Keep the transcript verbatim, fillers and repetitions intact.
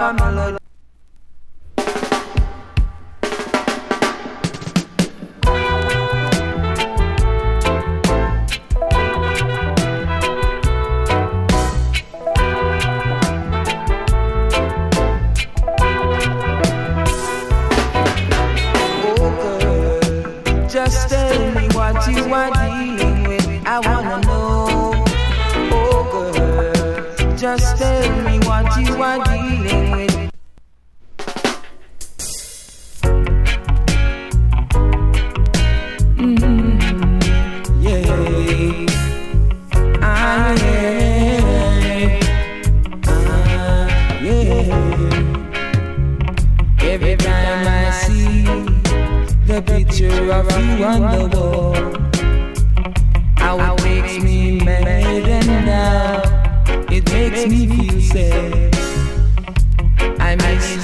a melody. Just tell me what you are dealing with. I wanna know. Oh girl, just tell me what you are dealing with. Mm-hmm. Yeah. Ah, yeah. Ah, yeah. Every time I see the picture of you on the wall, how it makes me mad, and now it makes me feel sad.